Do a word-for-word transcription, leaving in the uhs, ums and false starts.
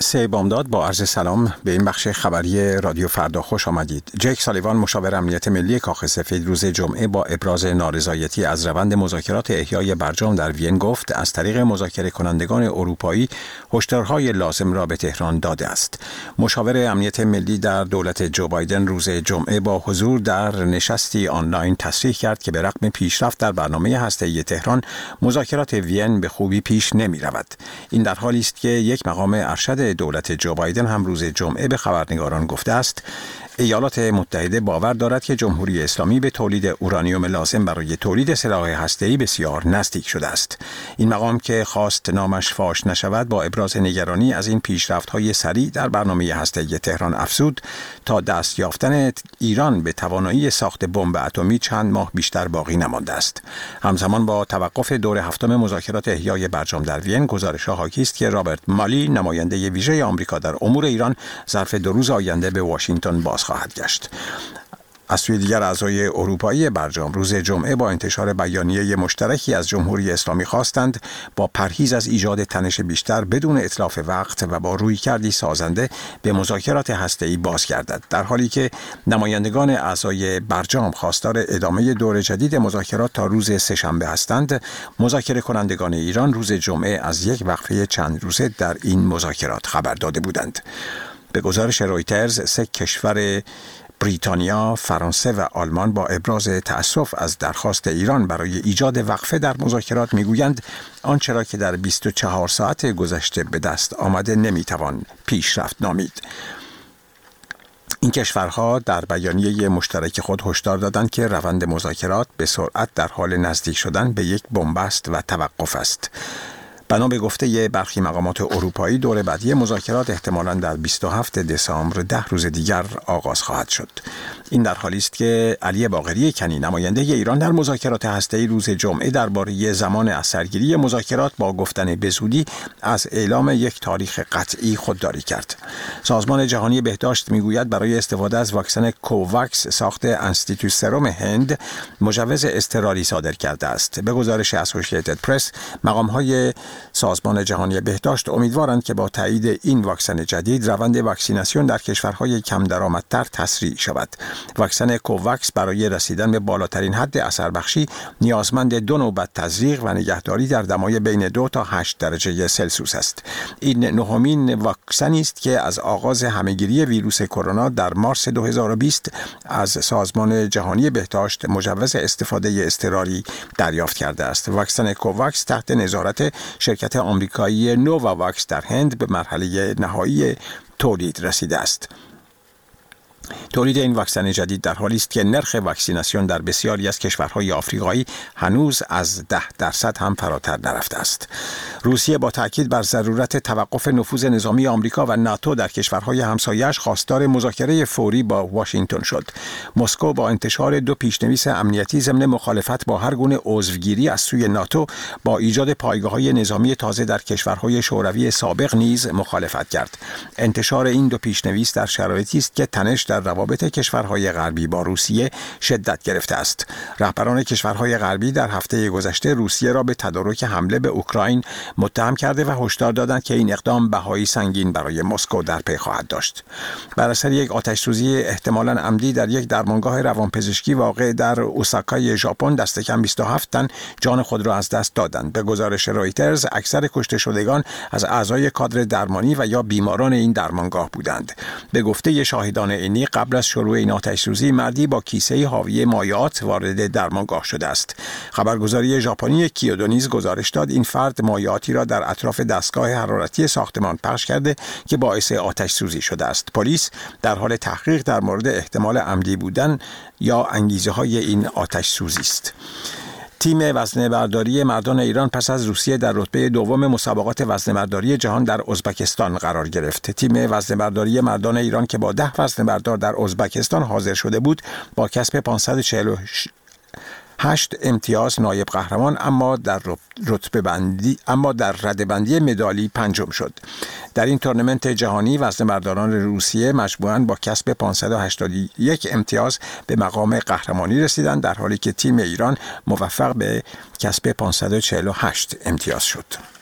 سه بامداد با عرض سلام به این بخش خبری رادیو فردا خوش آمدید. جک سالیوان مشاور امنیت ملی کاخ سفید روز جمعه با ابراز نارضایتی از روند مذاکرات احیای برجام در وین گفت از طریق مذاکره کنندگان اروپایی هشدارهای لازم را به تهران داده است. مشاور امنیت ملی در دولت جو بایدن روز جمعه با حضور در نشستی آنلاین تصریح کرد که به رغم پیشرفت در برنامه هسته‌ای تهران مذاکرات وین به خوبی پیش نمی رود. این در حالی است که یک مقام ارشد دولت جو بایدن هم روز جمعه به خبرنگاران گفته است ایالات متحده باور دارد که جمهوری اسلامی به تولید اورانیوم لازم برای تولید سلاح هسته‌ای بسیار نزدیک شده است. این مقام که خواست نامش فاش نشود با ابراز نگرانی از این پیشرفت‌های سریع در برنامه هسته‌ای تهران افزود تا دست یافتن ایران به توانایی ساخت بمب اتمی چند ماه بیشتر باقی نمانده است. همزمان با توقف دور هفتم مذاکرات احیای برجام در وین، گزارش‌ها حاکی است که رابرت مالی نماینده ویژه آمریکا در امور ایران ظرف دو روز آینده به واشنگتن باز خواهد گشت. از سوی دیگر اعضای اروپایی برجام روز جمعه با انتشار بیانیه مشترکی از جمهوری اسلامی خواستند با پرهیز از ایجاد تنش بیشتر بدون اتلاف وقت و با رویکردی سازنده به مذاکرات هسته‌ای بازگردد، در حالی که نمایندگان اعضای برجام خواستار ادامه دور جدید مذاکرات تا روز سه‌شنبه هستند. مذاکره کنندگان ایران روز جمعه از یک وقفه چند روزه در این مذاکرات خبر داده بودند. به گزارش رویترز، سه کشور بریتانیا، فرانسه و آلمان با ابراز تأسف از درخواست ایران برای ایجاد وقفه در مذاکرات میگویند آنچه را که در بیست و چهار ساعت گذشته به دست آمده نمیتوان پیشرفت نامید. این کشورها در بیانیه مشترک خود هشدار دادند که روند مذاکرات به سرعت در حال نزدیک شدن به یک بنبست و توقف است. بنا به گفته برخی مقامات اروپایی دور بعدی مذاکرات احتمالاً در بیست و هفتم دسامبر ده روز دیگر آغاز خواهد شد. این در حالی است که علی باقری کنی نماینده ایران در مذاکرات هسته‌ای روز جمعه درباره زمان اثرگیری مذاکرات با گفتن به زودی از اعلام یک تاریخ قطعی خودداری کرد. سازمان جهانی بهداشت میگوید برای استفاده از واکسن کوواکس ساخت انستیتو سرم هند مجوز اضطراری صادر کرده است. به گزارش اسوسییتد پرس، مقام‌های سازمان جهانی بهداشت امیدوارند که با تایید این واکسن جدید روند واکسیناسیون در کشورهای کم درآمدتر تسریع شود. واکسن کوواکس برای رسیدن به بالاترین حد اثر بخشی نیازمند دو نوبت تزریق و نگهداری در دمای بین دو تا هشت درجه سلسیوس است. این نهمین واکسنی است که از آغاز همهگیری ویروس کرونا در مارس دو هزار و بیست از سازمان جهانی بهداشت مجوز استفاده اضطراری دریافت کرده است. واکسن کوواکس تحت نظارت شرکت آمریکایی نوواواکس در هند به مرحله نهایی تولید رسیده است. تولید این واکسن جدید در حالی است که نرخ واکسیناسیون در بسیاری از کشورهای آفریقایی هنوز از ده درصد هم فراتر نرفته است. روسیه با تاکید بر ضرورت توقف نفوذ نظامی آمریکا و ناتو در کشورهای همسایه‌اش خواستار مذاکره فوری با واشنگتن شد. مسکو با انتشار دو پیشنویس امنیتی ضمن مخالفت با هر گونه عضوگیری از سوی ناتو با ایجاد پایگاه‌های نظامی تازه در کشورهای شوروی سابق نیز مخالفت کرد. انتشار این دو پیشنویس در شرایطی است که تنش در روابط کشورهای غربی با روسیه شدت گرفته است. رهبران کشورهای غربی در هفته گذشته روسیه را به تدارک حمله به اوکراین متهم کرده و هشدار دادند که این اقدام بهایی سنگین برای مسکو در پی خواهد داشت. بر اثر یک آتش‌سوزی احتمالاً عمدی در یک درمانگاه روانپزشکی واقع در اوساکای ژاپن دست کم بیست و هفت تن جان خود را از دست دادند. به گزارش رویترز، اکثر کشته شدگان از اعضای کادر درمانی و یا بیماران این درمانگاه بودند. به گفته شاهدان عینی قبل از شروع این آتش‌سوزی مردی با کیسه حاوی مایعات وارد درمانگاه شده است. خبرگزاری ژاپنی کیودو نیز گزارش داد این فرد مایعاتی را در اطراف دستگاه حرارتی ساختمان پخش کرده که باعث آتش‌سوزی شده است. پلیس در حال تحقیق در مورد احتمال عمدی بودن یا انگیزه‌های این آتش‌سوزی است. تیم وزنه‌برداری مردان ایران پس از روسیه در رتبه دوم مسابقات وزنه‌برداری جهان در ازبکستان قرار گرفت. تیم وزنه‌برداری مردان ایران که با ده وزنه‌بردار در ازبکستان حاضر شده بود، با کسب پانصد و چهل و هشت امتیاز نایب قهرمان اما در رتبه بندی اما در رده‌بندی مدالی پنجم شد. در این تورنمنت جهانی وزنه‌برداران روسیه مجموعاً با کسب پانصد و هشتاد و یک امتیاز به مقام قهرمانی رسیدند، در حالی که تیم ایران موفق به کسب پانصد و چهل و هشت امتیاز شد.